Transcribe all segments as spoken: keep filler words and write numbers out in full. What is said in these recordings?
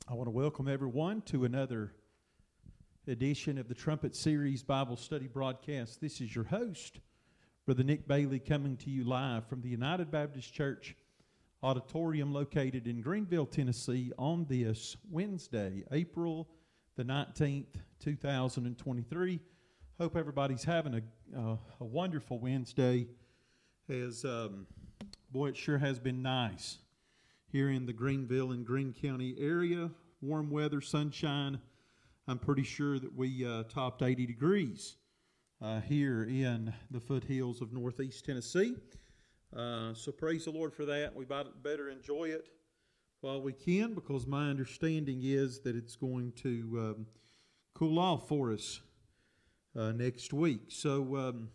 I want to welcome everyone to another edition of the Trumpet Series Bible Study broadcast. This is your host, Brother Nick Bailey, coming to you live from the United Baptist Church auditorium located in Greenville, Tennessee on this Wednesday, April the nineteenth, two thousand twenty-three. Hope everybody's having a, uh, a wonderful Wednesday. As, um, boy, it sure has been nice here in the Greenville and Greene County area. Warm weather, sunshine. I'm pretty sure that we uh, topped eighty degrees uh, here in the foothills of northeast Tennessee. Uh, so praise the Lord for that. We better enjoy it while we can, because my understanding is that it's going to um, cool off for us uh, next week. So um,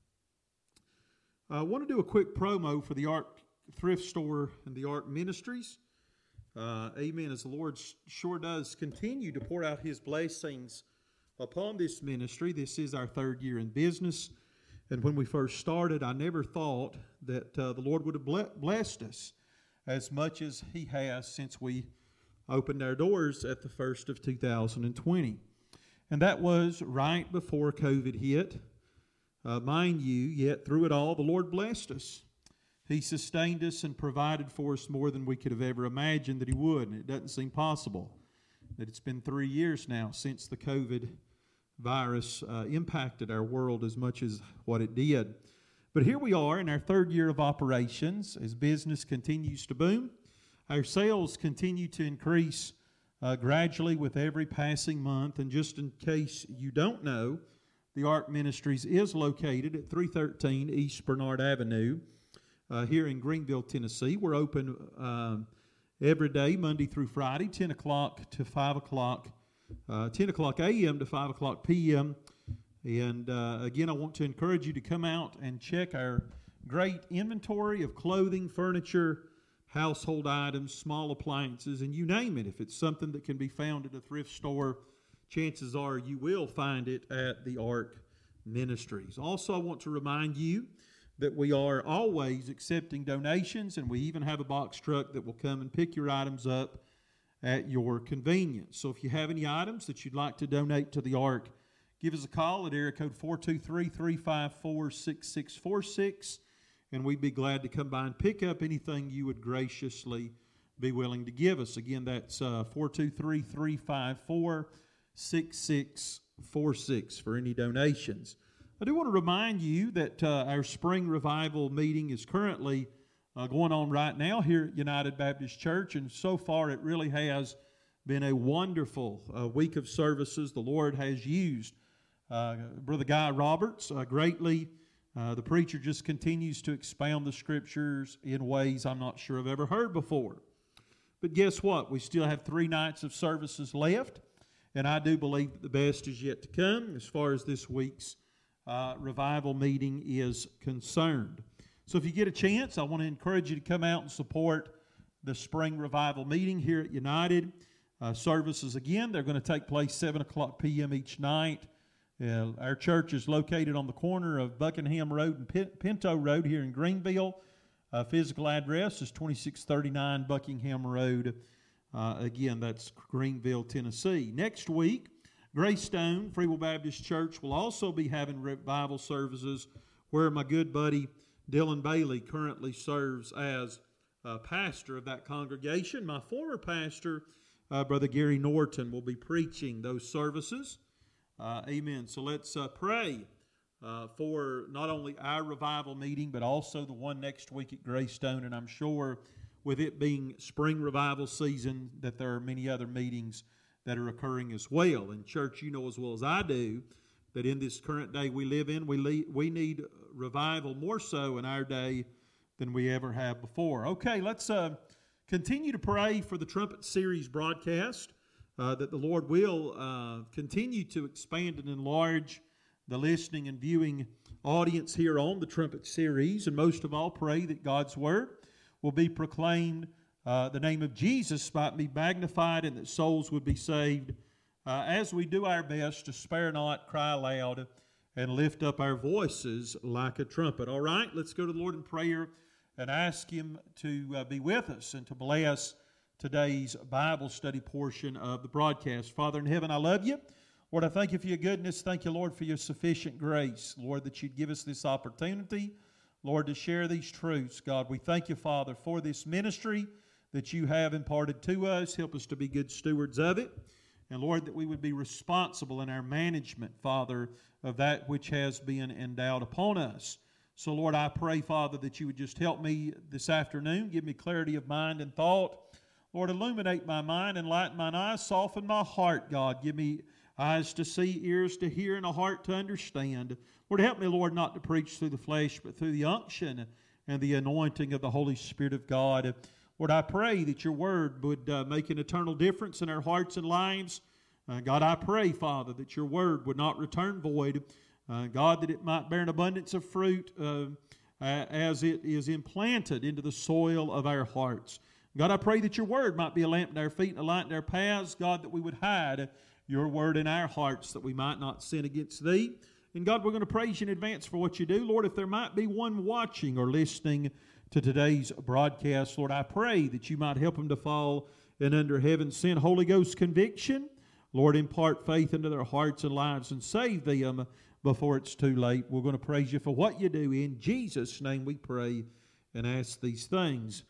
I want to do a quick promo for the Ark Thrift Store and the Ark Ministries. Uh, amen. As the Lord sure does continue to pour out His blessings upon this ministry. This is our third year in business. And when we first started, I never thought that uh, the Lord would have blessed us as much as He has since we opened our doors at the first of two thousand twenty. And that was right before COVID hit. Uh, mind you, yet through it all, the Lord blessed us. He sustained us and provided for us more than we could have ever imagined that He would. And it doesn't seem possible that it's been three years now since the COVID virus uh, impacted our world as much as what it did. But here we are in our third year of operations as business continues to boom. Our sales continue to increase uh, gradually with every passing month. And just in case you don't know, the Ark Ministries is located at three thirteen East Bernard Avenue uh, here in Greenville, Tennessee. We're open um, every day, Monday through Friday, ten o'clock to five o'clock, uh, ten o'clock a m to five o'clock p m And uh, again, I want to encourage you to come out and check our great inventory of clothing, furniture, household items, small appliances, and you name it. If it's something that can be found at a thrift store, chances are you will find it at the Ark Ministries. Also, I want to remind you that we are always accepting donations, and we even have a box truck that will come and pick your items up at your convenience. So if you have any items that you'd like to donate to the Ark, give us a call at area code four two three, three five four, six six four six, and we'd be glad to come by and pick up anything you would graciously be willing to give us. Again, that's uh, four two three, three five four, six six four six for any donations. I do want to remind you that uh, our spring revival meeting is currently uh, going on right now here at United Baptist Church, and so far it really has been a wonderful uh, week of services. The Lord has used uh, Brother Guy Roberts uh, greatly. Uh, the preacher just continues to expound the Scriptures in ways I'm not sure I've ever heard before. But guess what? We still have three nights of services left, and I do believe that the best is yet to come as far as this week's Uh, revival meeting is concerned. So if you get a chance, I want to encourage you to come out and support the spring revival meeting here at United. Uh, services, again, they're going to take place seven o'clock p m each night. Uh, our church is located on the corner of Buckingham Road and P- Pinto Road here in Greenville. Uh, physical address is twenty-six thirty-nine Buckingham Road. Uh, again, that's Greenville, Tennessee. Next week, Greystone Free Will Baptist Church will also be having revival services where my good buddy Dylan Bailey currently serves as uh, pastor of that congregation. My former pastor, uh, Brother Gary Norton, will be preaching those services. Uh, amen. So let's uh, pray uh, for not only our revival meeting, but also the one next week at Greystone. And I'm sure with it being spring revival season that there are many other meetings that are occurring as well. And church, you know as well as I do that in this current day we live in, we le- we need revival more so in our day than we ever have before. Okay, let's uh, continue to pray for the Trumpet Series broadcast, uh, that the Lord will uh, continue to expand and enlarge the listening and viewing audience here on the Trumpet Series, and most of all, pray that God's Word will be proclaimed, Uh, the name of Jesus might be magnified, and that souls would be saved uh, as we do our best to spare not, cry aloud, and lift up our voices like a trumpet. All right, let's go to the Lord in prayer and ask Him to uh, be with us and to bless today's Bible study portion of the broadcast. Father in heaven, I love you. Lord, I thank you for your goodness. Thank you, Lord, for your sufficient grace. Lord, that you'd give us this opportunity, Lord, to share these truths. God, we thank you, Father, for this ministry that you have imparted to us. Help us to be good stewards of it. And Lord, that we would be responsible in our management, Father, of that which has been endowed upon us. So, Lord, I pray, Father, that you would just help me this afternoon. Give me clarity of mind and thought. Lord, illuminate my mind, enlighten mine eyes, soften my heart, God. Give me eyes to see, ears to hear, and a heart to understand. Lord, help me, Lord, not to preach through the flesh, but through the unction and the anointing of the Holy Spirit of God. Lord, I pray that your word would uh, make an eternal difference in our hearts and lives. Uh, God, I pray, Father, that your word would not return void. Uh, God, that it might bear an abundance of fruit uh, as it is implanted into the soil of our hearts. God, I pray that your word might be a lamp to our feet and a light to our paths. God, that we would hide your word in our hearts that we might not sin against thee. And God, we're going to praise you in advance for what you do. Lord, if there might be one watching or listening to today's broadcast, Lord, I pray that you might help them to fall in under heaven's sent Holy Ghost conviction. Lord, impart faith into their hearts and lives and save them before it's too late. We're going to praise you for what you do. In Jesus' name we pray and ask these things.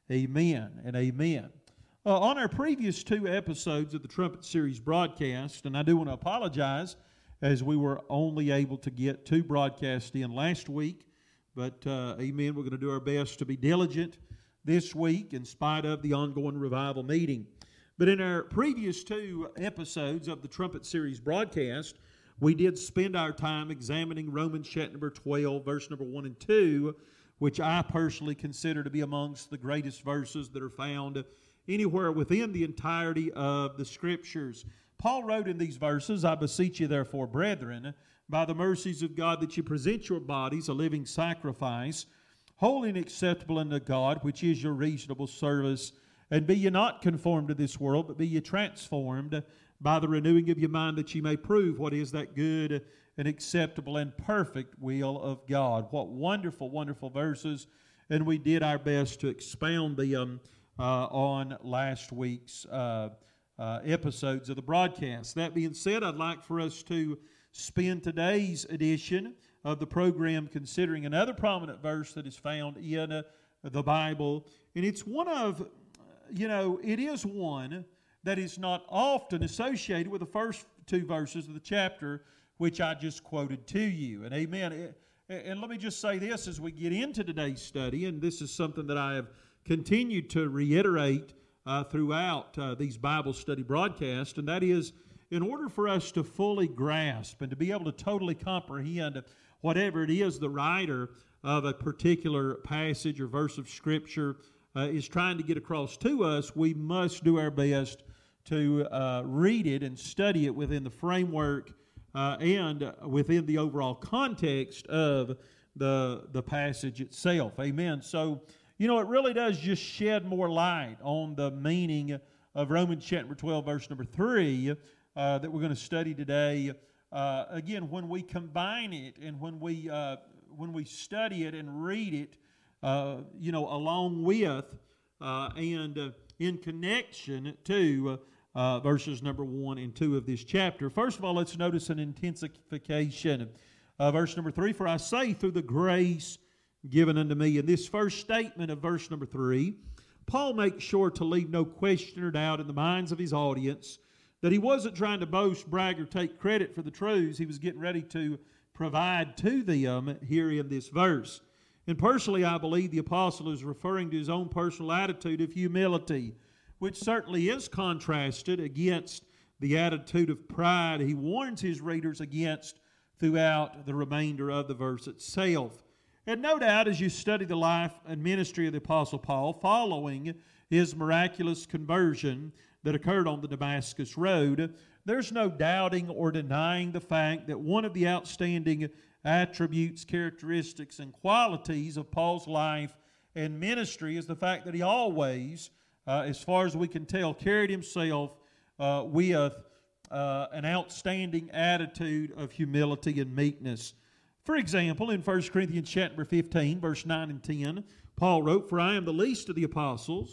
Amen and amen. Uh, on our previous two episodes of the Trumpet Series broadcast, and I do want to apologize as we were only able to get two broadcasts in last week, but uh, amen, we're going to do our best to be diligent this week in spite of the ongoing revival meeting. But in our previous two episodes of the Trumpet Series broadcast, we did spend our time examining Romans chapter number twelve, verse number one and two, which I personally consider to be amongst the greatest verses that are found anywhere within the entirety of the Scriptures. Paul wrote in these verses, I beseech you therefore, brethren, by the mercies of God, that you present your bodies a living sacrifice, holy and acceptable unto God, which is your reasonable service. And be ye not conformed to this world, but be ye transformed by the renewing of your mind, that ye may prove what is that good and acceptable and perfect will of God. What wonderful, wonderful verses. And we did our best to expound them uh, on last week's uh, uh, episodes of the broadcast. That being said, I'd like for us to spend today's edition of the program considering another prominent verse that is found in uh, the Bible. And it's one of, you know, it is one that is not often associated with the first two verses of the chapter, which I just quoted to you. And amen. And let me just say this as we get into today's study, and this is something that I have continued to reiterate uh, throughout uh, these Bible study broadcasts, and that is, in order for us to fully grasp and to be able to totally comprehend whatever it is the writer of a particular passage or verse of Scripture uh, is trying to get across to us, we must do our best to uh, read it and study it within the framework uh, and within the overall context of the, the passage itself. Amen. So, you know, it really does just shed more light on the meaning of Romans chapter twelve, verse number three, uh, that we're going to study today. Uh, again, when we combine it and when we uh, when we study it and read it, uh, you know, along with uh, and uh, in connection to uh, verses number one and two of this chapter. First of all, let's notice an intensification. Uh, verse number three, for I say through the grace given unto me. In this first statement of verse number three, Paul makes sure to leave no question or doubt in the minds of his audience that he wasn't trying to boast, brag, or take credit for the truths he was getting ready to provide to them here in this verse. And personally, I believe the apostle is referring to his own personal attitude of humility, which certainly is contrasted against the attitude of pride he warns his readers against throughout the remainder of the verse itself. And no doubt, as you study the life and ministry of the Apostle Paul following his miraculous conversion that occurred on the Damascus Road, there's no doubting or denying the fact that one of the outstanding attributes, characteristics, and qualities of Paul's life and ministry is the fact that he always, uh, as far as we can tell, carried himself uh, with uh, an outstanding attitude of humility and meekness. For example, in First Corinthians chapter fifteen, verse nine and ten, Paul wrote, for I am the least of the apostles,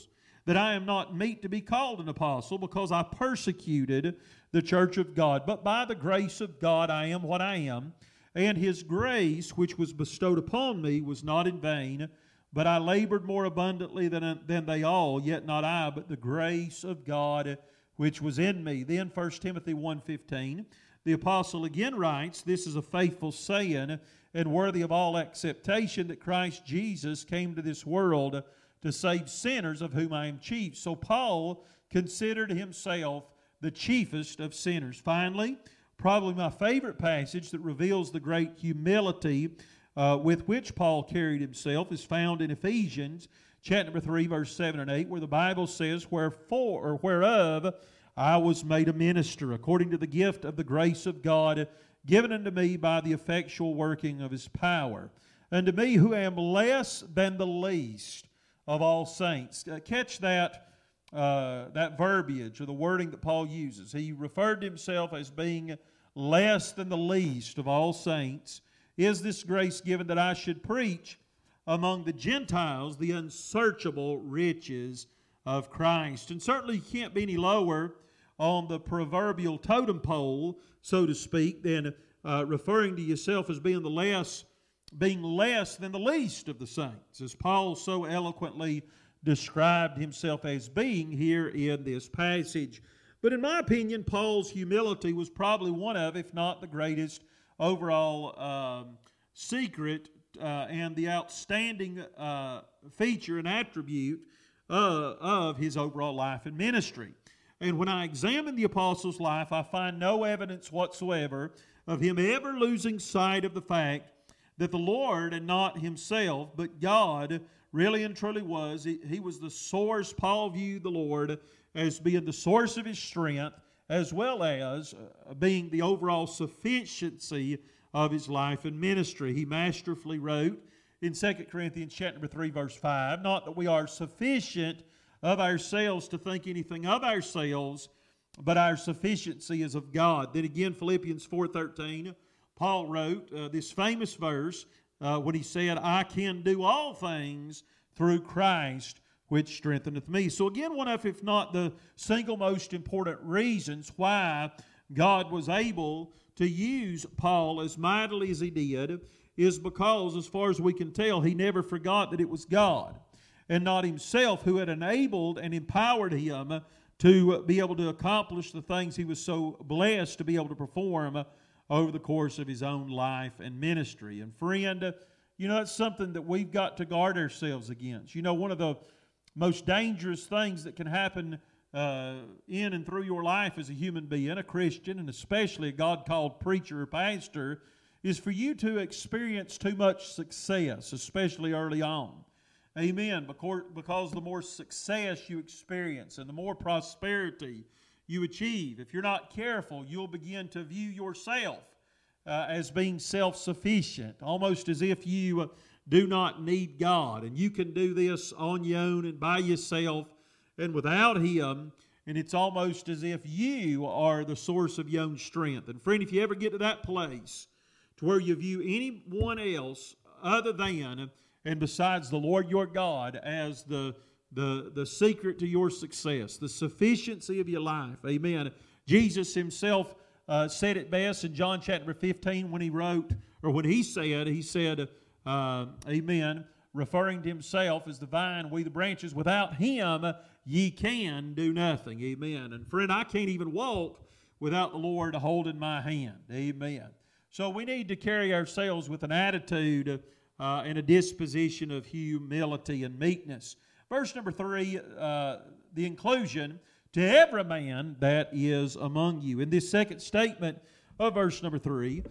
that I am not meet to be called an apostle, because I persecuted the church of God. But by the grace of God I am what I am, and His grace which was bestowed upon me was not in vain. But I labored more abundantly than, than they all, yet not I, but the grace of God which was in me. Then First Timothy one fifteen, the apostle again writes, this is a faithful saying, and worthy of all acceptation, that Christ Jesus came to this world to save sinners, of whom I am chief. So Paul considered himself the chiefest of sinners. Finally, probably my favorite passage that reveals the great humility uh, with which Paul carried himself is found in Ephesians chapter number three, verse seven and eight, where the Bible says, Wherefore, or whereof I was made a minister, according to the gift of the grace of God, given unto me by the effectual working of His power. Unto me who am less than the least of all saints. Uh, catch that uh, that verbiage or the wording that Paul uses. He referred to himself as being less than the least of all saints. Is this grace given that I should preach among the Gentiles the unsearchable riches of Christ? And certainly you can't be any lower on the proverbial totem pole, so to speak, than uh, referring to yourself as being the less, being less than the least of the saints, as Paul so eloquently described himself as being here in this passage. But in my opinion, Paul's humility was probably one of, if not the greatest overall um, secret uh, and the outstanding uh, feature and attribute uh, of his overall life and ministry. And when I examine the apostle's life, I find no evidence whatsoever of him ever losing sight of the fact that the Lord, and not himself, but God, really and truly was. He, he was the source. Paul viewed the Lord as being the source of his strength, as well as uh, being the overall sufficiency of his life and ministry. He masterfully wrote in Second Corinthians chapter three, verse five, not that we are sufficient of ourselves to think anything of ourselves, but our sufficiency is of God. Then again, Philippians four thirteen, Paul wrote uh, this famous verse uh, when he said, I can do all things through Christ which strengtheneth me. So again, one of, if not the single most important reasons why God was able to use Paul as mightily as He did is because, as far as we can tell, he never forgot that it was God and not himself who had enabled and empowered him to be able to accomplish the things he was so blessed to be able to perform over the course of his own life and ministry. And friend, you know, it's something that we've got to guard ourselves against. You know, one of the most dangerous things that can happen uh, in and through your life as a human being, a Christian, and especially a God-called preacher or pastor, is for you to experience too much success, especially early on. Amen. Because, because the more success you experience and the more prosperity you achieve, if you're not careful, you'll begin to view yourself uh, as being self-sufficient, almost as if you uh, do not need God, and you can do this on your own and by yourself and without Him, and it's almost as if you are the source of your own strength. And friend, if you ever get to that place to where you view anyone else other than and besides the Lord your God as the, the, the secret to your success, the sufficiency of your life, amen. Jesus Himself uh, said it best in John chapter fifteen when He wrote, or when He said, He said, uh, amen, referring to Himself as the vine, we the branches, without Him ye can do nothing, amen. And friend, I can't even walk without the Lord holding my hand, amen. So we need to carry ourselves with an attitude Uh, and a disposition of humility and meekness. Verse number three, uh, the inclusion, to every man that is among you. In this second statement of verse number three,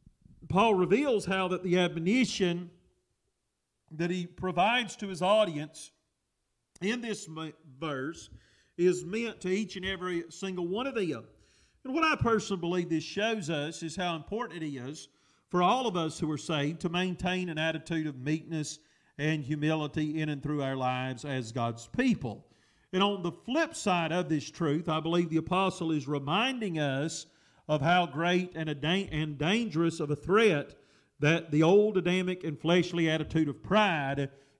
Paul reveals how that the admonition that he provides to his audience in this verse is meant to each and every single one of them. And what I personally believe this shows us is how important it is for all of us who are saved to maintain an attitude of meekness and humility in and through our lives as God's people. And on the flip side of this truth, I believe the apostle is reminding us of how great and, a da- and dangerous of a threat that the old Adamic and fleshly attitude of pride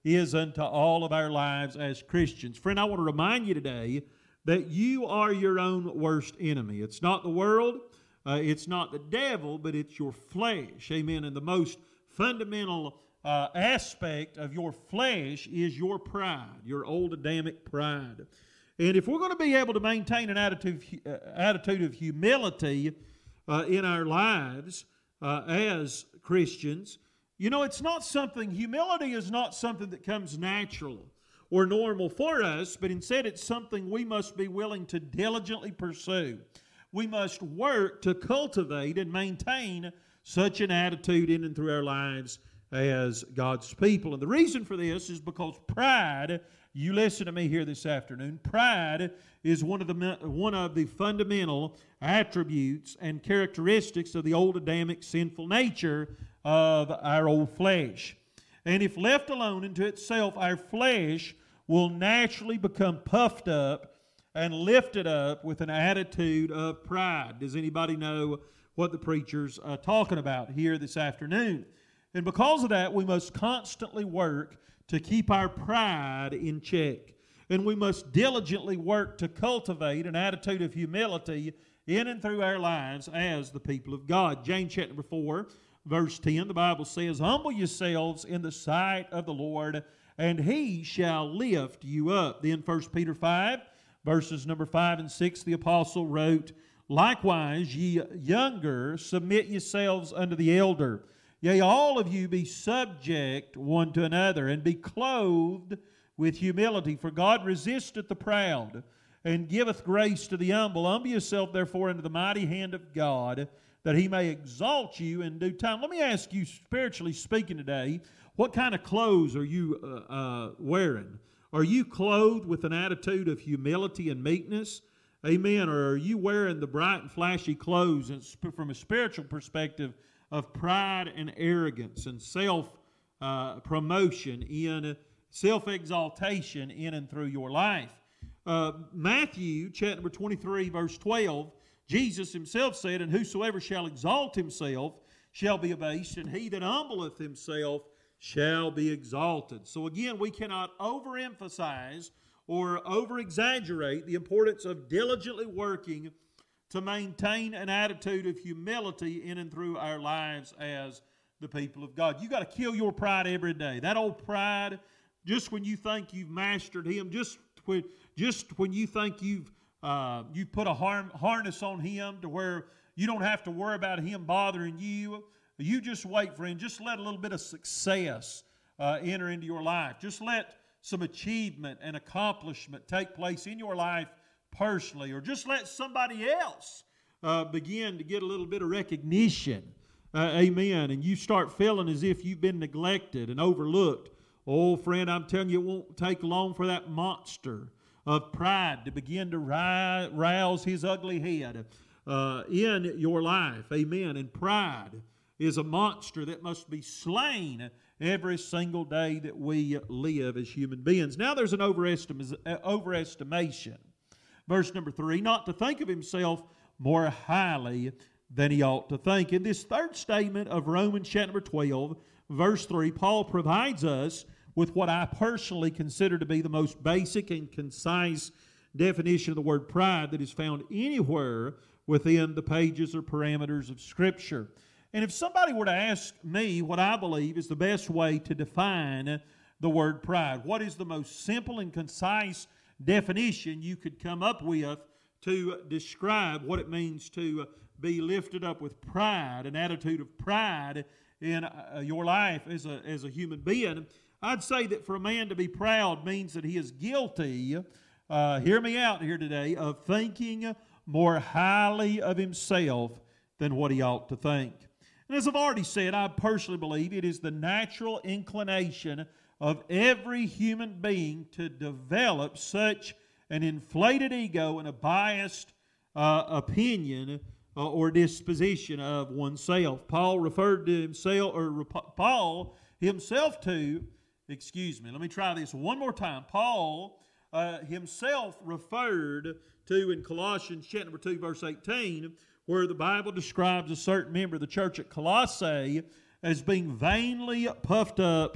is unto all of our lives as Christians. Friend, I want to remind you today that you are your own worst enemy. It's not the world, uh, it's not the devil, but it's your flesh. Amen. And the most fundamental uh, aspect of your flesh is your pride, your old Adamic pride. And if we're going to be able to maintain an attitude, uh, attitude of humility uh, in our lives uh, as Christians, you know, it's not something, humility is not something that comes natural or normal for us, but instead it's something we must be willing to diligently pursue. We must work to cultivate and maintain such an attitude in and through our lives as God's people. And the reason for this is because pride, you listen to me here this afternoon, pride is one of the one of the fundamental attributes and characteristics of the old Adamic sinful nature of our old flesh. And if left alone unto itself, our flesh will naturally become puffed up and lifted up with an attitude of pride. Does anybody know what the preacher's uh, talking about here this afternoon? And because of that, we must constantly work to keep our pride in check. And we must diligently work to cultivate an attitude of humility in and through our lives as the people of God. James chapter number four, verse ten, the Bible says, "Humble yourselves in the sight of the Lord, and He shall lift you up." Then First Peter five, verses number five and six, the apostle wrote, "Likewise, ye younger, submit yourselves unto the elder. Yea, all of you be subject one to another, and be clothed with humility. For God resisteth the proud, and giveth grace to the humble. Humble yourself, therefore, under the mighty hand of God, that He may exalt you in due time." Let me ask you, spiritually speaking today, what kind of clothes are you uh, uh, wearing? Are you clothed with an attitude of humility and meekness? Amen. Or are you wearing the bright and flashy clothes and from a spiritual perspective of pride and arrogance and self-promotion, uh, in self-exaltation in and through your life? Uh, Matthew chapter number twenty-three, verse twelve, Jesus Himself said, "And whosoever shall exalt himself shall be abased, and he that humbleth himself shall be exalted." So again, we cannot overemphasize or over-exaggerate the importance of diligently working to maintain an attitude of humility in and through our lives as the people of God. You got to kill your pride every day. That old pride, just when you think you've mastered Him, just when, just when you think you've uh, you put a har- harness on Him to where you don't have to worry about Him bothering you, you just wait for Him. Just let a little bit of success uh, enter into your life. Just let some achievement and accomplishment take place in your life personally, or just let somebody else uh, begin to get a little bit of recognition. Uh, amen. And you start feeling as if you've been neglected and overlooked. Oh, friend, I'm telling you, it won't take long for that monster of pride to begin to ri- rouse his ugly head uh, in your life. Amen. And pride is a monster that must be slain every single day that we live as human beings. Now there's an overestim- overestimation. Verse number three, "Not to think of himself more highly than he ought to think." In this third statement of Romans chapter number twelve, verse three, Paul provides us with what I personally consider to be the most basic and concise definition of the word pride that is found anywhere within the pages or parameters of Scripture. And if somebody were to ask me what I believe is the best way to define the word pride, what is the most simple and concise definition you could come up with to describe what it means to be lifted up with pride, an attitude of pride in uh, your life as a, as a human being, I'd say that for a man to be proud means that he is guilty, uh, hear me out here today, of thinking more highly of himself than what he ought to think. And as I've already said, I personally believe it is the natural inclination of every human being to develop such an inflated ego and a biased uh, opinion uh, or disposition of oneself. Paul referred to himself, or rep- Paul himself to, excuse me, let me try this one more time. Paul uh, himself referred to in Colossians chapter number two, verse eighteen, where the Bible describes a certain member of the church at Colossae as being vainly puffed up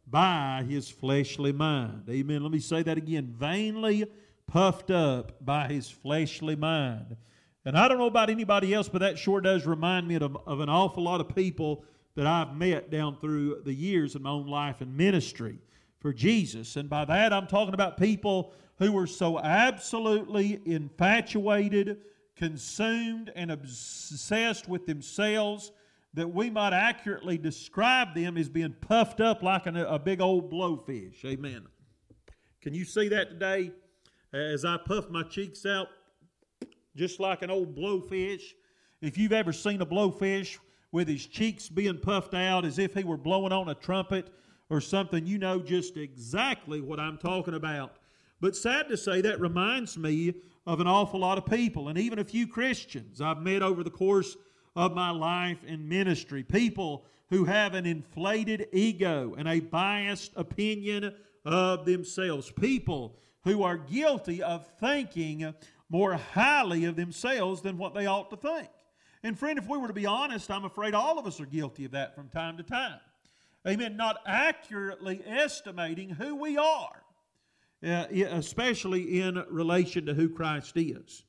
by his fleshly mind. Amen. Let me say that again. Vainly puffed up by his fleshly mind. And I don't know about anybody else, but that sure does remind me of, of an awful lot of people that I've met down through the years in my own life and ministry for Jesus. And by that I'm talking about people who were so absolutely infatuated, consumed, and obsessed with themselves that we might accurately describe them as being puffed up like an, a big old blowfish. Amen. Can you see that today? As I puff my cheeks out just like an old blowfish. If you've ever seen a blowfish with his cheeks being puffed out as if he were blowing on a trumpet or something, you know just exactly what I'm talking about. But sad to say, that reminds me of an awful lot of people, and even a few Christians I've met over the course of my life and ministry. People who have an inflated ego and a biased opinion of themselves. People who are guilty of thinking more highly of themselves than what they ought to think. And friend, if we were to be honest, I'm afraid all of us are guilty of that from time to time. Amen. Not accurately estimating who we are, uh, especially in relation to who Christ is.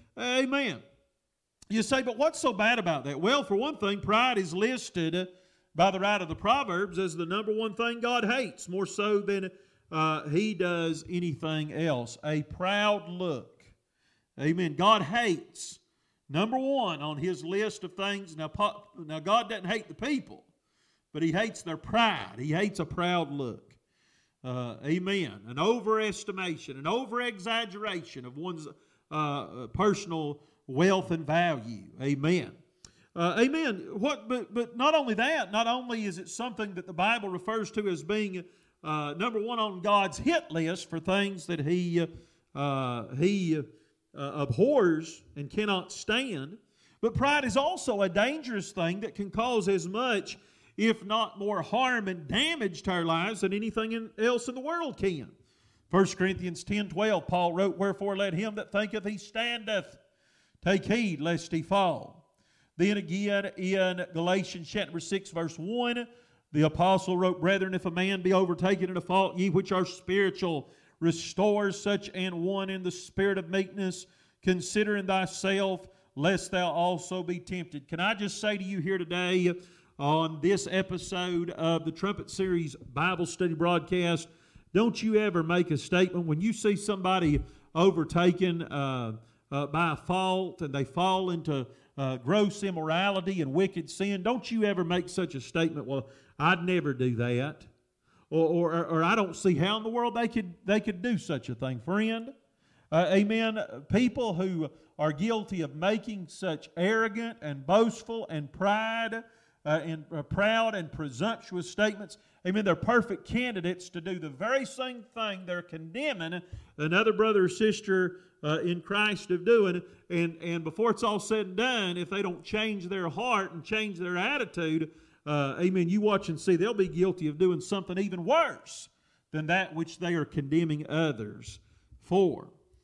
Amen. You say, but what's so bad about that? Well, for one thing, pride is listed by the writer of the Proverbs as the number one thing God hates, more so than uh, He does anything else. A proud look. Amen. God hates, number one on His list of things. Now, now God doesn't hate the people, but He hates their pride. He hates a proud look. Uh, amen. An overestimation, an over-exaggeration of one's uh, personal wealth and value. Amen. Uh, amen. What? But but not only that, not only is it something that the Bible refers to as being uh, number one on God's hit list for things that He uh, He uh, abhors and cannot stand, but pride is also a dangerous thing that can cause as much, if not more, harm and damage to our lives than anything else in the world can. First Corinthians ten twelve, Paul wrote, "Wherefore let him that thinketh he standeth take heed lest he fall." Then again in Galatians chapter six verse one, the apostle wrote, "Brethren, if a man be overtaken in a fault, ye which are spiritual, restore such an one in the spirit of meekness, considering thyself, lest thou also be tempted." Can I just say to you here today on this episode of the Trumpet Series Bible Study Broadcast, don't you ever make a statement when you see somebody overtaken uh, Uh, by a fault and they fall into uh, gross immorality and wicked sin. Don't you ever make such a statement, "Well, I'd never do that," or, or, or "I don't see how in the world they could they could do such a thing." Friend, uh, amen. People who are guilty of making such arrogant and boastful and pride uh, and uh, proud and presumptuous statements, amen, they're perfect candidates to do the very same thing they're condemning another brother or sister Uh, in Christ of doing, and, and before it's all said and done, if they don't change their heart and change their attitude, uh, amen, you watch and see, they'll be guilty of doing something even worse than that which they are condemning others for.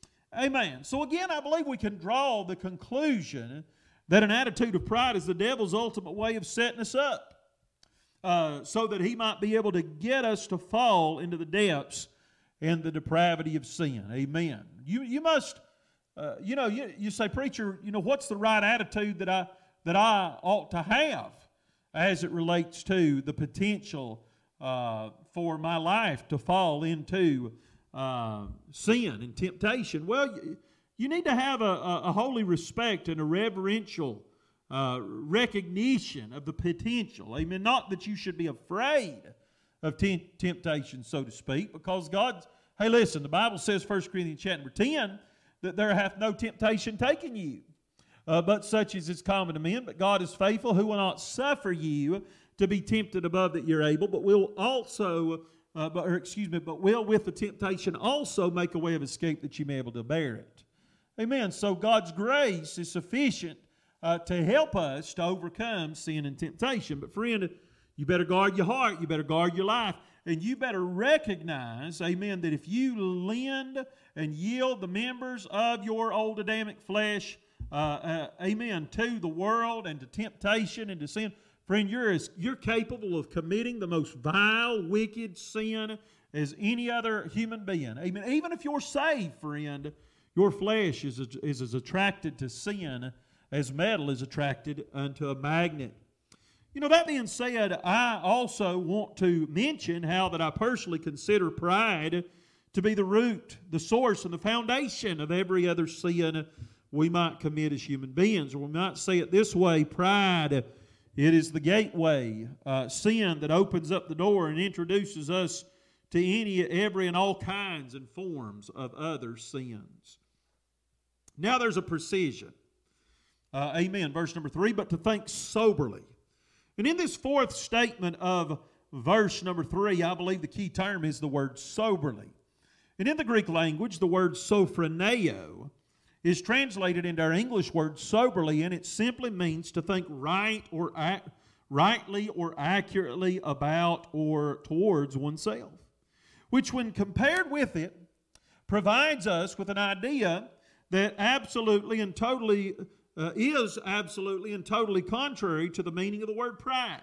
Amen. So again, I believe we can draw the conclusion that an attitude of pride is the devil's ultimate way of setting us up uh, so that he might be able to get us to fall into the depths and the depravity of sin. Amen. You you must, uh, you know, you, you say, "Preacher, you know, what's the right attitude that I that I ought to have as it relates to the potential uh, for my life to fall into uh, sin and temptation?" Well, you, you need to have a, a, a holy respect and a reverential uh, recognition of the potential. Amen. Not that you should be afraid of te- temptation, so to speak, because God's, hey, listen, the Bible says, First Corinthians chapter ten, that there hath no temptation taken you, uh, but such as is common to men. But God is faithful, who will not suffer you to be tempted above that you're able, but will also, uh, but, or excuse me, but will with the temptation also make a way of escape that you may be able to bear it. Amen. So God's grace is sufficient uh, to help us to overcome sin and temptation. But friend, you better guard your heart. You better guard your life. And you better recognize, amen, that if you lend and yield the members of your old Adamic flesh, uh, uh, amen, to the world and to temptation and to sin, Friend, you're, as, you're capable of committing the most vile, wicked sin as any other human being. Even, even if you're saved, friend, your flesh is, is as attracted to sin as metal is attracted unto a magnet. You know, that being said, I also want to mention how that I personally consider pride to be the root, the source, and the foundation of every other sin we might commit as human beings. Or we might say it this way: pride, it is the gateway, uh, sin that opens up the door and introduces us to any, every, and all kinds and forms of other sins. Now there's a precision. Uh, amen. Verse number three, but to think soberly. And in this fourth statement of verse number three, I believe the key term is the word soberly. And in the Greek language, the word sophroneo is translated into our English word soberly, and it simply means to think right or ac- rightly or accurately about or towards oneself, which when compared with it, provides us with an idea that absolutely and totally uh, is absolutely and totally contrary to the meaning of the word pride.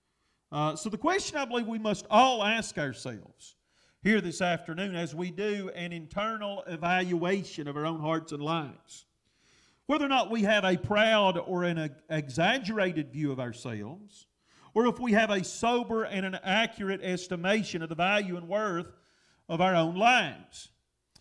Uh, so the question I believe we must all ask ourselves here this afternoon as we do an internal evaluation of our own hearts and lives, whether or not we have a proud or an exaggerated view of ourselves, or if we have a sober and an accurate estimation of the value and worth of our own lives.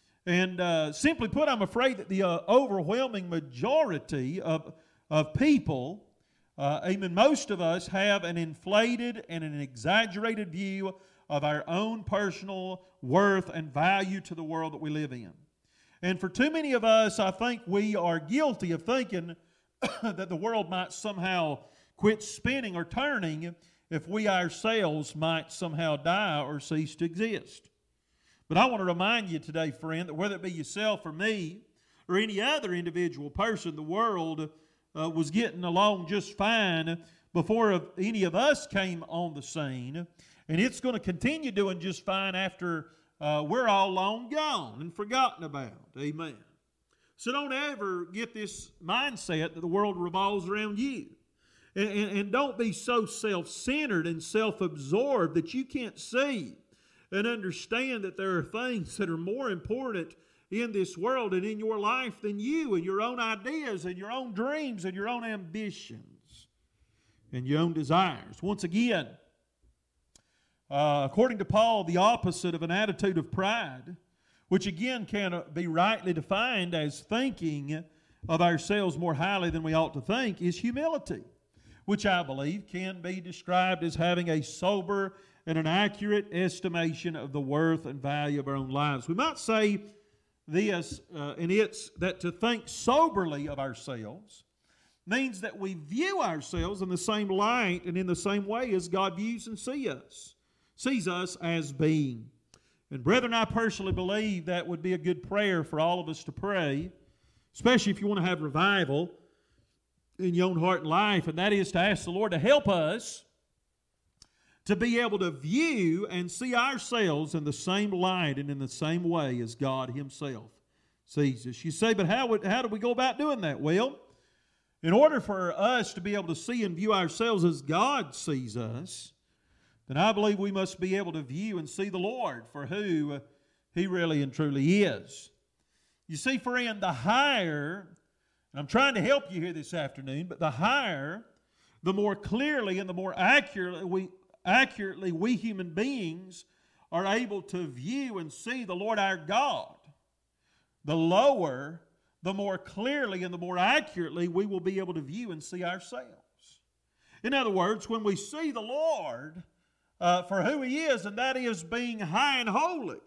And uh, simply put, I'm afraid that the uh, overwhelming majority of, of people, uh, even most of us, have an inflated and an exaggerated view of our own personal worth and value to the world that we live in. And for too many of us, I think we are guilty of thinking that the world might somehow quit spinning or turning if we ourselves might somehow die or cease to exist. But I want to remind you today, friend, that whether it be yourself or me or any other individual person, the world uh, was getting along just fine before any of us came on the scene. And it's going to continue doing just fine after uh, we're all long gone and forgotten about. Amen. So don't ever get this mindset that the world revolves around you. And, and, and don't be so self-centered and self-absorbed that you can't see and understand that there are things that are more important in this world and in your life than you and your own ideas and your own dreams and your own ambitions and your own desires. Once again, uh, according to Paul, the opposite of an attitude of pride, which again can be rightly defined as thinking of ourselves more highly than we ought to think, is humility, which I believe can be described as having a sober and an accurate estimation of the worth and value of our own lives. We might say this, uh, and it's that to think soberly of ourselves means that we view ourselves in the same light and in the same way as God views and sees us, sees us as being. And brethren, I personally believe that would be a good prayer for all of us to pray, especially if you want to have revival in your own heart and life, and that is to ask the Lord to help us to be able to view and see ourselves in the same light and in the same way as God Himself sees us. You say, but how, would, how do we go about doing that? Well, in order for us to be able to see and view ourselves as God sees us, then I believe we must be able to view and see the Lord for who He really and truly is. You see, friend, the higher, and I'm trying to help you here this afternoon, but the higher, the more clearly and the more accurately we Accurately, we human beings are able to view and see the Lord our God. The lower, the more clearly and the more accurately we will be able to view and see ourselves. In other words, when we see the Lord uh, for who He is, and that is being high and holy,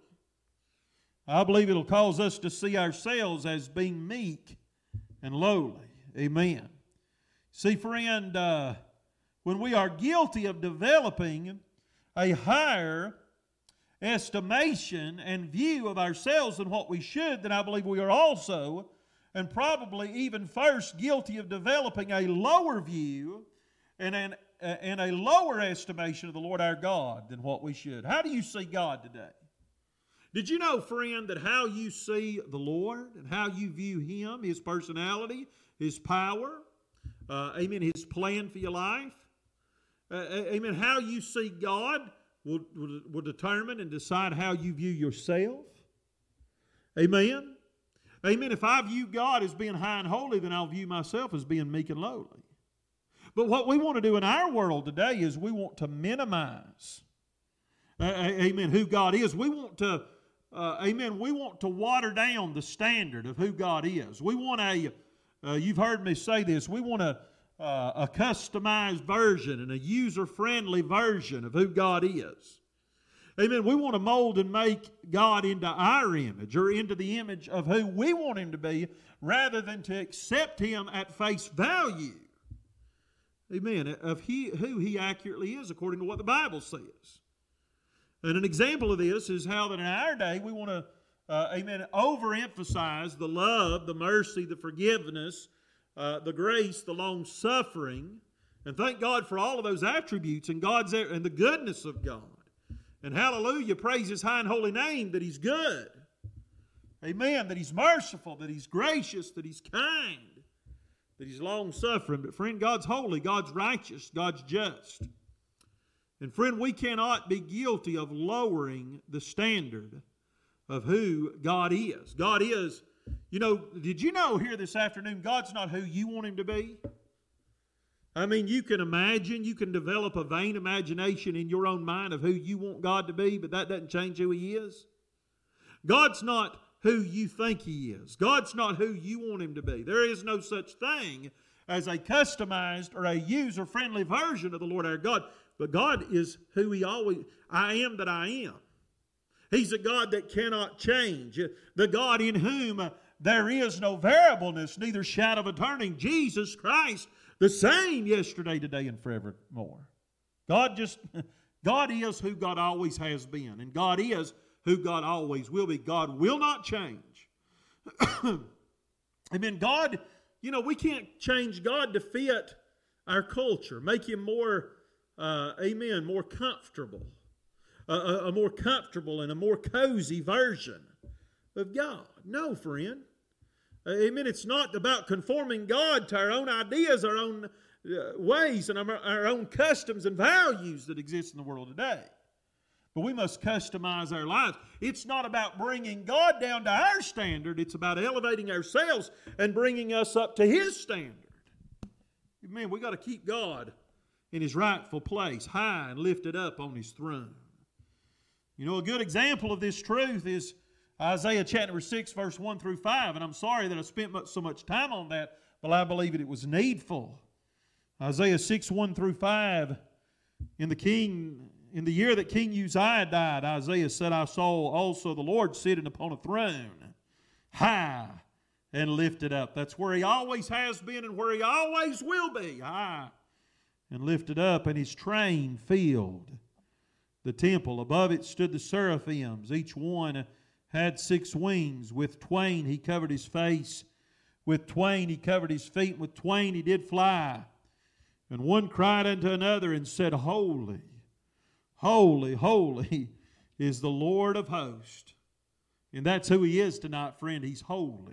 I believe it'll cause us to see ourselves as being meek and lowly. Amen. See, friend, uh, when we are guilty of developing a higher estimation and view of ourselves than what we should, then I believe we are also, and probably even first, guilty of developing a lower view and, an, and a lower estimation of the Lord our God than what we should. How do you see God today? Did you know, friend, that how you see the Lord and how you view Him, His personality, His power, uh, amen, His plan for your life, Uh, amen. How you see God will, will, will determine and decide how you view yourself. Amen. Amen. If I view God as being high and holy, then I'll view myself as being meek and lowly. But what we want to do in our world today is we want to minimize, uh, amen, who God is. We want to, uh, amen, we want to water down the standard of who God is. We want a, uh, you've heard me say this, we want a, uh, a customized version and a user-friendly version of who God is. Amen. We want to mold and make God into our image or into the image of who we want Him to be rather than to accept Him at face value. Amen. Of he, who He accurately is according to what the Bible says. And an example of this is how that in our day we want to, uh, amen, overemphasize the love, the mercy, the forgiveness, uh, the grace, the long-suffering. And thank God for all of those attributes and God's and the goodness of God. And hallelujah, praise His high and holy name that He's good. Amen. That He's merciful, that He's gracious, that He's kind, that He's long-suffering. But friend, God's holy, God's righteous, God's just. And friend, we cannot be guilty of lowering the standard of who God is. God is, you know, did you know here this afternoon, God's not who you want Him to be? I mean, you can imagine, you can develop a vain imagination in your own mind of who you want God to be, but that doesn't change who He is. God's not who you think He is. God's not who you want Him to be. There is no such thing as a customized or a user-friendly version of the Lord our God. But God is who He always, I am that I am. He's a God that cannot change. The God in whom there is no variableness, neither shadow of turning. Jesus Christ, the same yesterday, today, and forevermore. God just, God is who God always has been. And God is who God always will be. God will not change. Amen. God, you know, we can't change God to fit our culture. Make Him more, uh, amen, more comfortable. A, a, a more comfortable and a more cozy version of God. No, friend. Amen. It's not about conforming God to our own ideas, our own uh, ways, and our, our own customs and values that exist in the world today. But we must customize our lives. It's not about bringing God down to our standard. It's about elevating ourselves and bringing us up to His standard. Amen. We got to keep God in His rightful place, high and lifted up on His throne. You know, a good example of this truth is Isaiah chapter six, verse one through five. And I'm sorry that I spent much, so much time on that, but I believe that it was needful. Isaiah six, one through five. In the king, in the year that King Uzziah died, Isaiah said, I saw also the Lord sitting upon a throne, high and lifted up. That's where He always has been and where He always will be, high and lifted up, and His train filled the temple. Above it stood the seraphims. Each one had six wings. With twain He covered His face. With twain He covered His feet. With twain He did fly. And one cried unto another and said, Holy, holy, holy is the Lord of hosts. And that's who He is tonight, friend. He's holy.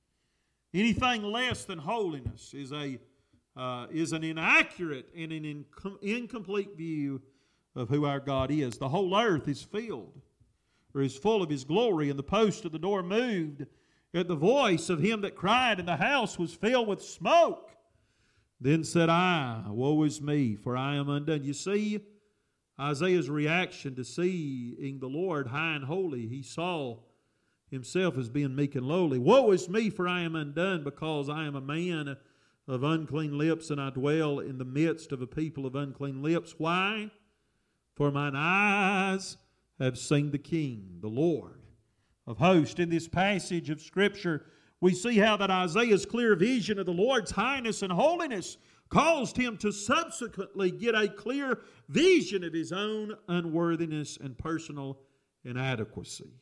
Anything less than holiness is a uh, is an inaccurate and an incom- incomplete view of who our God is. The whole earth is filled, or is full of His glory, and the post of the door moved at the voice of Him that cried, and the house was filled with smoke. Then said I, Woe is me, for I am undone. You see Isaiah's reaction to seeing the Lord high and holy. He saw himself as being meek and lowly. Woe is me, for I am undone, because I am a man of unclean lips, and I dwell in the midst of a people of unclean lips. Why? For mine eyes have seen the King, the Lord of hosts. In this passage of Scripture, we see how that Isaiah's clear vision of the Lord's highness and holiness caused him to subsequently get a clear vision of his own unworthiness and personal inadequacy.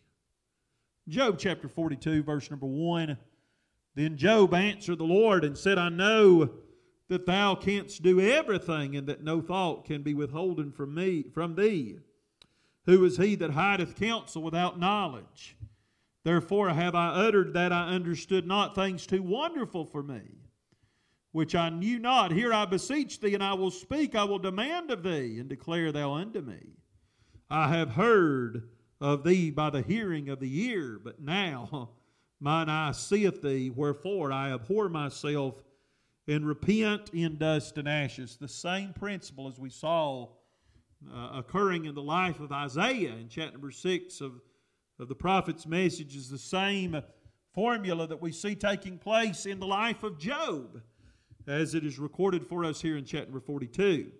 Job chapter forty-two, verse number one. Then Job answered the Lord and said, I know that Thou canst do everything, and that no thought can be withholden from me, from Thee. Who is he that hideth counsel without knowledge? Therefore have I uttered that I understood not, things too wonderful for me, which I knew not. Here I beseech thee, and I will speak. I will demand of thee, and declare thou unto me. I have heard of thee by the hearing of the ear, but now mine eye seeth thee. Wherefore I abhor myself, and repent in dust and ashes. The same principle as we saw uh, occurring in the life of Isaiah in chapter number six of, of the prophet's message is the same formula that we see taking place in the life of Job, as it is recorded for us here in chapter number forty-two.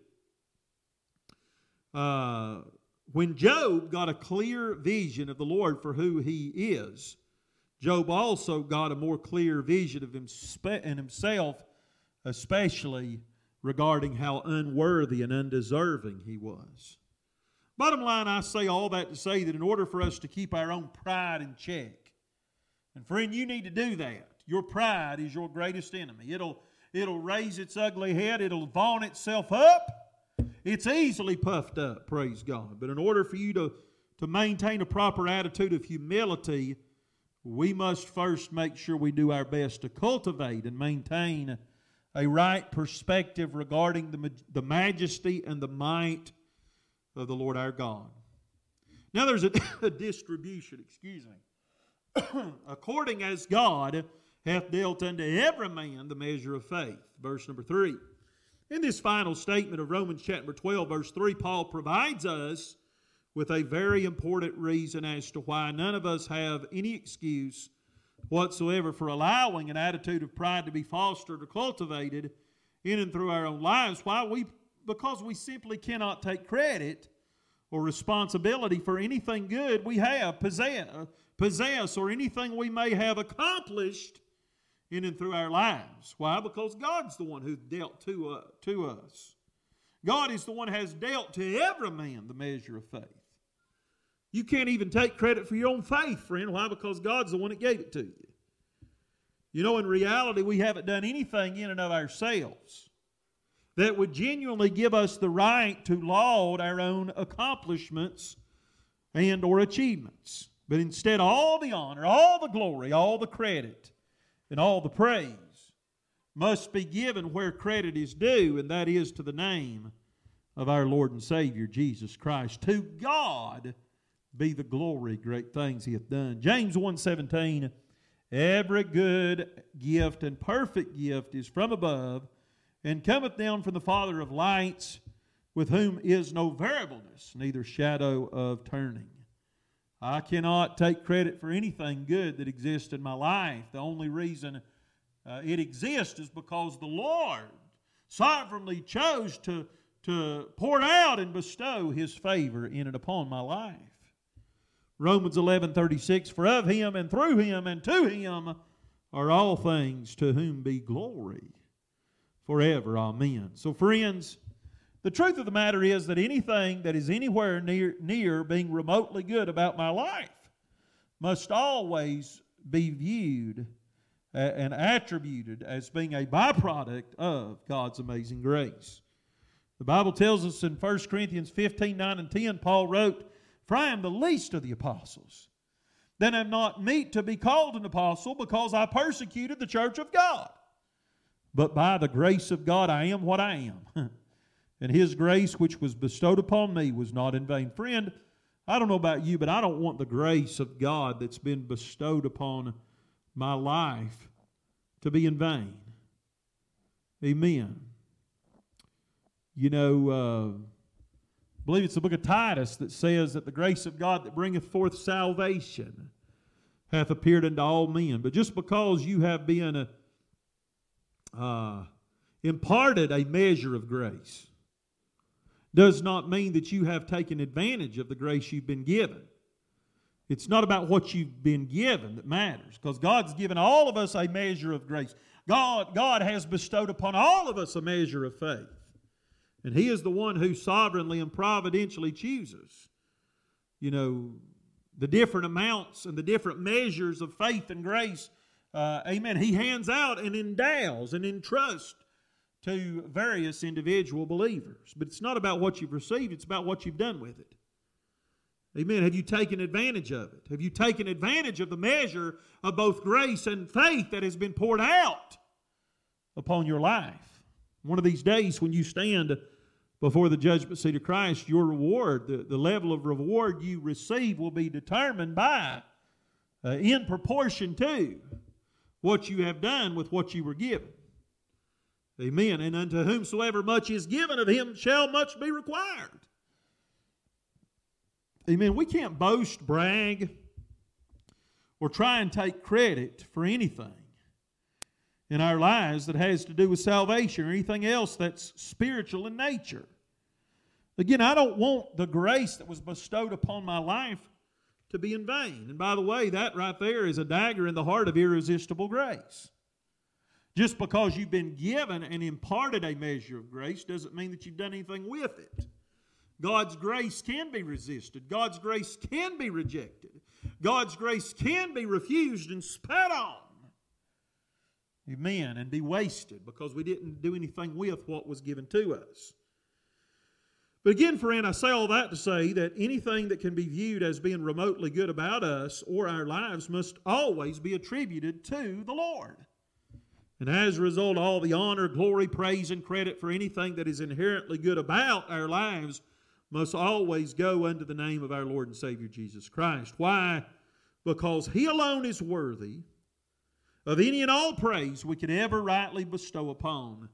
Uh, when Job got a clear vision of the Lord for who He is, Job also got a more clear vision of himself, especially regarding how unworthy and undeserving he was. Bottom line, I say all that to say that in order for us to keep our own pride in check, and friend, you need to do that. Your pride is your greatest enemy. It'll, it'll raise its ugly head. It'll vaunt itself up. It's easily puffed up, praise God. But in order for you to, to maintain a proper attitude of humility, we must first make sure we do our best to cultivate and maintain a right perspective regarding the, the majesty and the might of the Lord our God. Now there's a, a distribution, excuse me. According as God hath dealt unto every man the measure of faith. Verse number three. In this final statement of Romans chapter twelve, verse three, Paul provides us with a very important reason as to why none of us have any excuse whatsoever for allowing an attitude of pride to be fostered or cultivated in and through our own lives. Why? We, because we simply cannot take credit or responsibility for anything good we have possess, possess or anything we may have accomplished in and through our lives. Why? Because God's the one who dealt to, uh, to us. God is the one who has dealt to every man the measure of faith. You can't even take credit for your own faith, friend. Why? Because God's the one that gave it to you. You know, in reality, we haven't done anything in and of ourselves that would genuinely give us the right to laud our own accomplishments and or achievements. But instead, all the honor, all the glory, all the credit, and all the praise must be given where credit is due, and that is to the name of our Lord and Savior, Jesus Christ. To God be the glory, great things He hath done. James one seventeen, every good gift and perfect gift is from above, and cometh down from the Father of lights, with whom is no variableness, neither shadow of turning. I cannot take credit for anything good that exists in my life. The only reason uh, it exists is because the Lord sovereignly chose to, to pour out and bestow His favor in and upon my life. Romans eleven thirty-six, for of Him and through Him and to Him are all things, to whom be glory forever. Amen. So friends, the truth of the matter is that anything that is anywhere near, near being remotely good about my life must always be viewed and attributed as being a byproduct of God's amazing grace. The Bible tells us in First Corinthians fifteen, nine and ten, Paul wrote, for I am the least of the apostles, then am not meet to be called an apostle, because I persecuted the church of God. But by the grace of God I am what I am. And His grace which was bestowed upon me was not in vain. Friend, I don't know about you, but I don't want the grace of God that's been bestowed upon my life to be in vain. Amen. You know, uh, I believe it's the book of Titus that says that the grace of God that bringeth forth salvation hath appeared unto all men. But just because you have been a, uh, imparted a measure of grace does not mean that you have taken advantage of the grace you've been given. It's not about what you've been given that matters, because God's given all of us a measure of grace. God, God has bestowed upon all of us a measure of faith. And He is the one who sovereignly and providentially chooses, you know, the different amounts and the different measures of faith and grace. Uh, amen. He hands out and endows and entrusts to various individual believers. But it's not about what you've received, it's about what you've done with it. Amen. Have you taken advantage of it? Have you taken advantage of the measure of both grace and faith that has been poured out upon your life. One of these days when you stand before the judgment seat of Christ, your reward, the, the level of reward you receive will be determined by, uh, in proportion to, what you have done with what you were given. Amen. And unto whomsoever much is given, of him shall much be required. Amen. We can't boast, brag, or try and take credit for anything in our lives that has to do with salvation or anything else that's spiritual in nature. Again, I don't want the grace that was bestowed upon my life to be in vain. And by the way, that right there is a dagger in the heart of irresistible grace. Just because you've been given and imparted a measure of grace doesn't mean that you've done anything with it. God's grace can be resisted. God's grace can be rejected. God's grace can be refused and spat on. Amen. And be wasted because we didn't do anything with what was given to us. But again, friend, I say all that to say that anything that can be viewed as being remotely good about us or our lives must always be attributed to the Lord. And as a result, all the honor, glory, praise, and credit for anything that is inherently good about our lives must always go unto the name of our Lord and Savior Jesus Christ. Why? Because He alone is worthy of any and all praise we could ever rightly bestow upon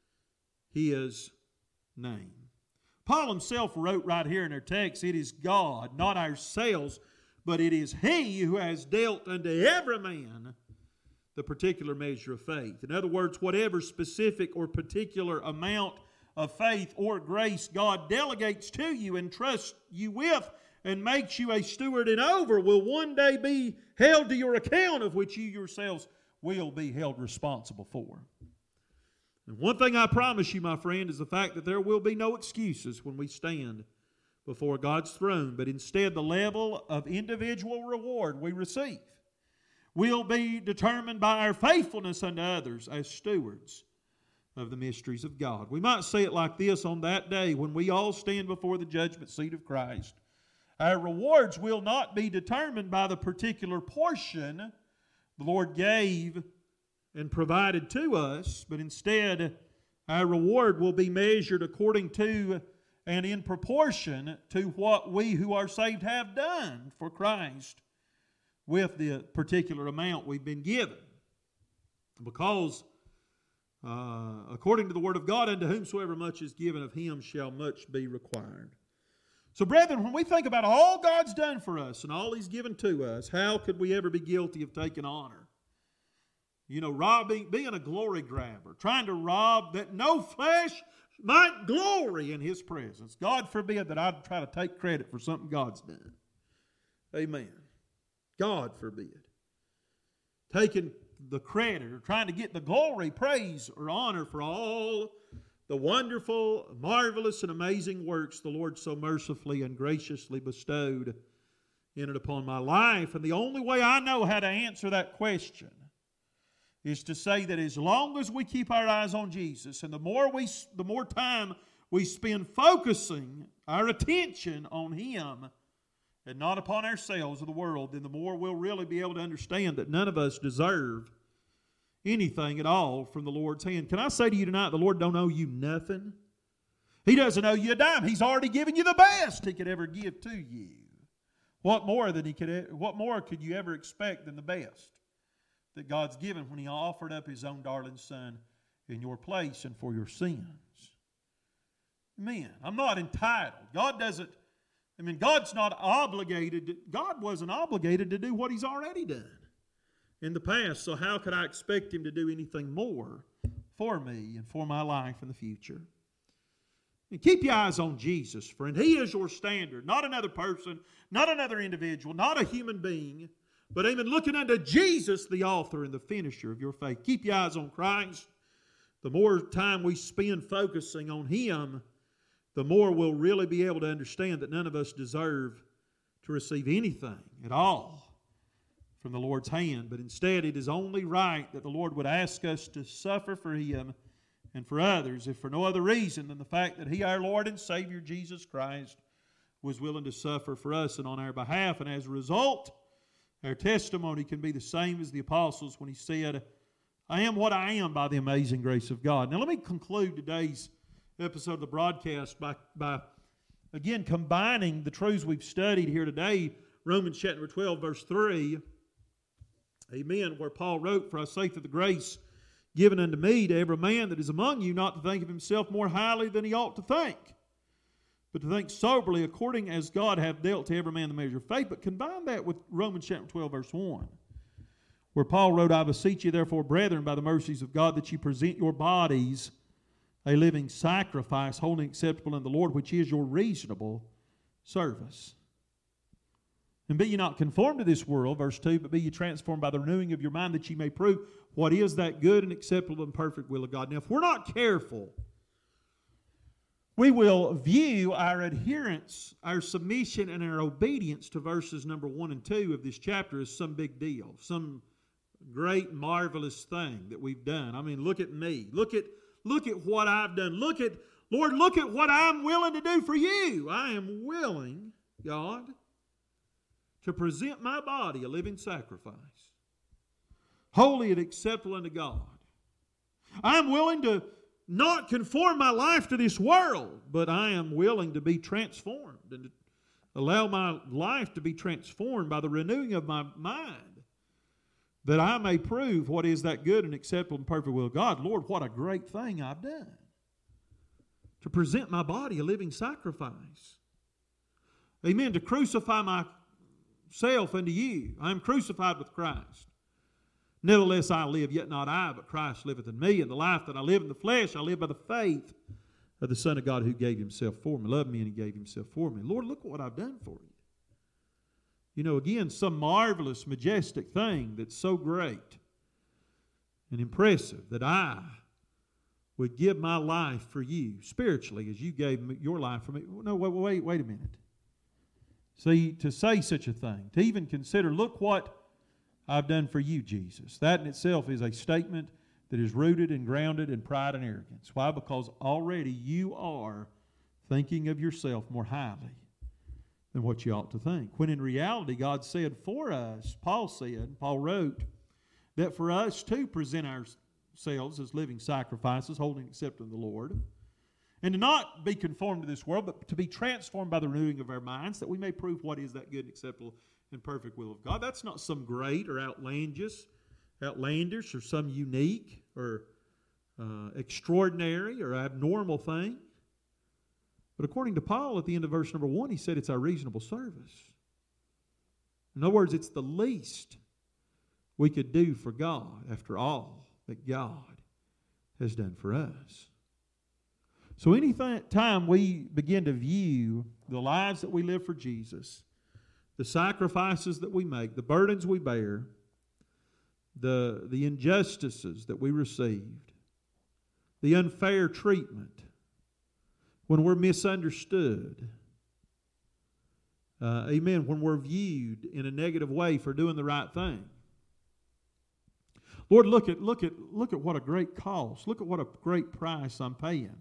His name. Paul himself wrote right here in our text, it is God, not ourselves, but it is He who has dealt unto every man the particular measure of faith. In other words, whatever specific or particular amount of faith or grace God delegates to you and trusts you with and makes you a steward and over will one day be held to your account, of which you yourselves will be held responsible for. And one thing I promise you, my friend, is the fact that there will be no excuses when we stand before God's throne, but instead the level of individual reward we receive will be determined by our faithfulness unto others as stewards of the mysteries of God. We might say it like this: on that day when we all stand before the judgment seat of Christ, our rewards will not be determined by the particular portion the Lord gave and provided to us, but instead our reward will be measured according to and in proportion to what we who are saved have done for Christ with the particular amount we've been given. Because uh, according to the Word of God, unto whomsoever much is given, of him shall much be required. So brethren, when we think about all God's done for us and all He's given to us, how could we ever be guilty of taking honor? You know, robbing, being a glory grabber, trying to rob that no flesh might glory in His presence. God forbid that I'd try to take credit for something God's done. Amen. God forbid. Taking the credit or trying to get the glory, praise, or honor for all the wonderful, marvelous, and amazing works the Lord so mercifully and graciously bestowed in it upon my life. And the only way I know how to answer that question is to say that as long as we keep our eyes on Jesus, and the more we, the more time we spend focusing our attention on Him and not upon ourselves or the world, then the more we'll really be able to understand that none of us deserve anything at all from the Lord's hand. Can I say to you tonight, the Lord don't owe you nothing. He doesn't owe you a dime. He's already given you the best He could ever give to you. What more than He could? What more could you ever expect than the best that God's given when He offered up His own darling Son in your place and for your sins? Amen. I'm not entitled. God doesn't, I mean, God's not obligated, to, God wasn't obligated to do what He's already done in the past, so how could I expect Him to do anything more for me and for my life in the future? And keep your eyes on Jesus, friend. He is your standard, not another person, not another individual, not a human being, but even looking unto Jesus, the author and the finisher of your faith. Keep your eyes on Christ. The more time we spend focusing on Him, the more we'll really be able to understand that none of us deserve to receive anything at all from the Lord's hand. But instead, it is only right that the Lord would ask us to suffer for Him and for others, if for no other reason than the fact that He, our Lord and Savior Jesus Christ, was willing to suffer for us and on our behalf. And as a result, our testimony can be the same as the apostles when he said, I am what I am by the amazing grace of God. Now let me conclude today's episode of the broadcast by, by again combining the truths we've studied here today. Romans chapter twelve, verse three. Amen. Where Paul wrote, "For I say through the grace given unto me to every man that is among you, not to think of himself more highly than he ought to think, but to think soberly according as God hath dealt to every man the measure of faith." But combine that with Romans chapter twelve, verse one, where Paul wrote, "I beseech you therefore, brethren, by the mercies of God, that ye present your bodies a living sacrifice, wholly acceptable unto the Lord, which is your reasonable service. And be ye not conformed to this world," verse two, "but be ye transformed by the renewing of your mind, that ye may prove what is that good and acceptable and perfect will of God." Now, if we're not careful, we will view our adherence, our submission, and our obedience to verses number one and two of this chapter as some big deal, some great, marvelous thing that we've done. I mean, look at me. Look at, look at what I've done. Look at, Lord, look at what I'm willing to do for you. I am willing, God, to present my body a living sacrifice, holy and acceptable unto God. I'm willing to not conform my life to this world, but I am willing to be transformed and to allow my life to be transformed by the renewing of my mind, that I may prove what is that good and acceptable and perfect will of God. Lord, what a great thing I've done, to present my body a living sacrifice. Amen. To crucify myself unto you. I am crucified with Christ. Nevertheless I live, yet not I, but Christ liveth in me. And the life that I live in the flesh, I live by the faith of the Son of God, who gave Himself for me, loved me, and He gave Himself for me. Lord, look what I've done for you. You know, again, some marvelous, majestic thing that's so great and impressive that I would give my life for you spiritually as you gave me your life for me. No, wait, wait, wait a minute. See, to say such a thing, to even consider, look what I've done for you, Jesus. That in itself is a statement that is rooted and grounded in pride and arrogance. Why? Because already you are thinking of yourself more highly than what you ought to think. When in reality, God said for us, Paul said, Paul wrote, that for us to present ourselves as living sacrifices, holding acceptable to the Lord, and to not be conformed to this world, but to be transformed by the renewing of our minds, that we may prove what is that good and acceptable and perfect will of God. That's not some great or outlandish, outlandish or some unique or uh, extraordinary or abnormal thing. But according to Paul, at the end of verse number one, he said it's our reasonable service. In other words, it's the least we could do for God after all that God has done for us. So any time we begin to view the lives that we live for Jesus, the sacrifices that we make, the burdens we bear, the, the injustices that we received, the unfair treatment, when we're misunderstood, uh, amen, when we're viewed in a negative way for doing the right thing. Lord, look at, look at, look at what a great cost. Look at what a great price I'm paying.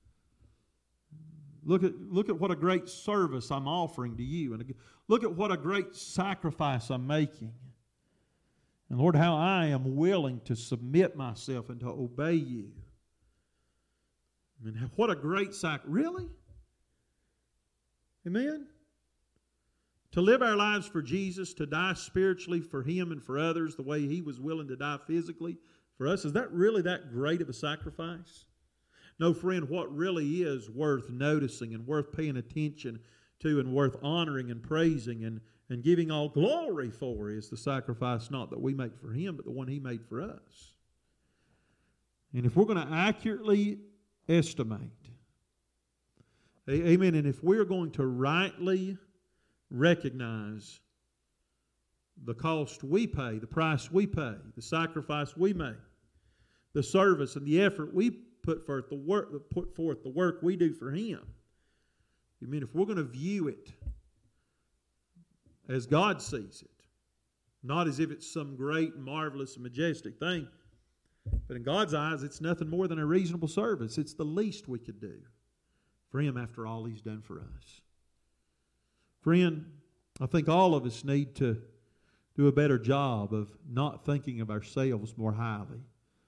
Look at, look at what a great service I'm offering to you. And look at what a great sacrifice I'm making. And Lord, how I am willing to submit myself and to obey you. I mean, what a great sacrifice. Really? Amen? To live our lives for Jesus, to die spiritually for Him and for others the way He was willing to die physically for us, is that really that great of a sacrifice? No, friend, what really is worth noticing and worth paying attention to and worth honoring and praising and, and giving all glory for is the sacrifice not that we make for Him, but the one He made for us. And if we're going to accurately estimate, amen, and if we're going to rightly recognize the cost we pay, the price we pay, the sacrifice we make, the service and the effort we put forth, the work, put forth the work we do for Him. I mean, if we're going to view it as God sees it, not as if it's some great, marvelous, majestic thing, but in God's eyes, it's nothing more than a reasonable service. It's the least we could do for Him after all He's done for us. Friend, I think all of us need to do a better job of not thinking of ourselves more highly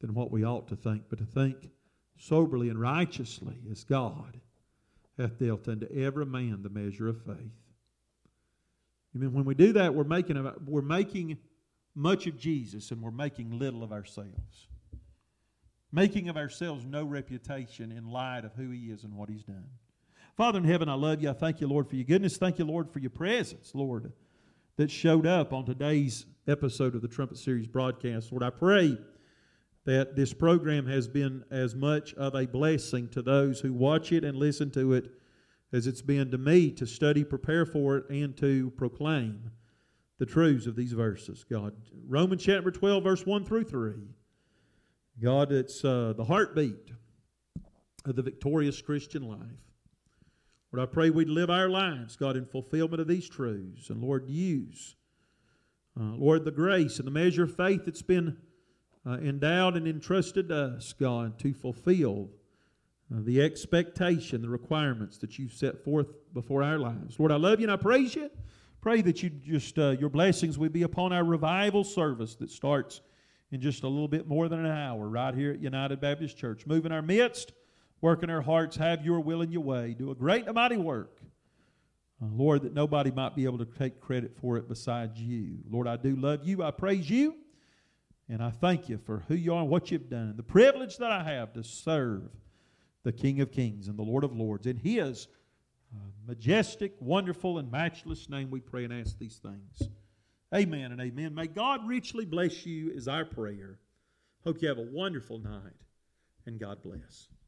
than what we ought to think, but to think soberly and righteously as God hath dealt unto every man the measure of faith. I mean, when we do that, we're making, a, we're making much of Jesus and we're making little of ourselves. Making of ourselves no reputation in light of who He is and what He's done. Father in heaven, I love You. I thank You, Lord, for Your goodness. Thank You, Lord, for Your presence, Lord, that showed up on today's episode of the Trumpet Series broadcast. Lord, I pray that this program has been as much of a blessing to those who watch it and listen to it as it's been to me to study, prepare for it, and to proclaim the truths of these verses. God, Romans chapter twelve, verse one through three. God, it's uh, the heartbeat of the victorious Christian life. Lord, I pray we'd live our lives, God, in fulfillment of these truths. And Lord, use, uh, Lord, the grace and the measure of faith that's been uh, endowed and entrusted to us, God, to fulfill uh, the expectation, the requirements that you've set forth before our lives. Lord, I love You and I praise You. Pray that you just uh, your blessings would be upon our revival service that starts in just a little bit more than an hour right here at United Baptist Church. Move in our midst, work in our hearts, have Your will and Your way. Do a great and mighty work. Uh, Lord, that nobody might be able to take credit for it besides You. Lord, I do love You. I praise You. And I thank You for who You are and what You've done. The privilege that I have to serve the King of Kings and the Lord of Lords. In His uh, majestic, wonderful, and matchless name we pray and ask these things. Amen and amen. May God richly bless you is our prayer. Hope you have a wonderful night, and God bless.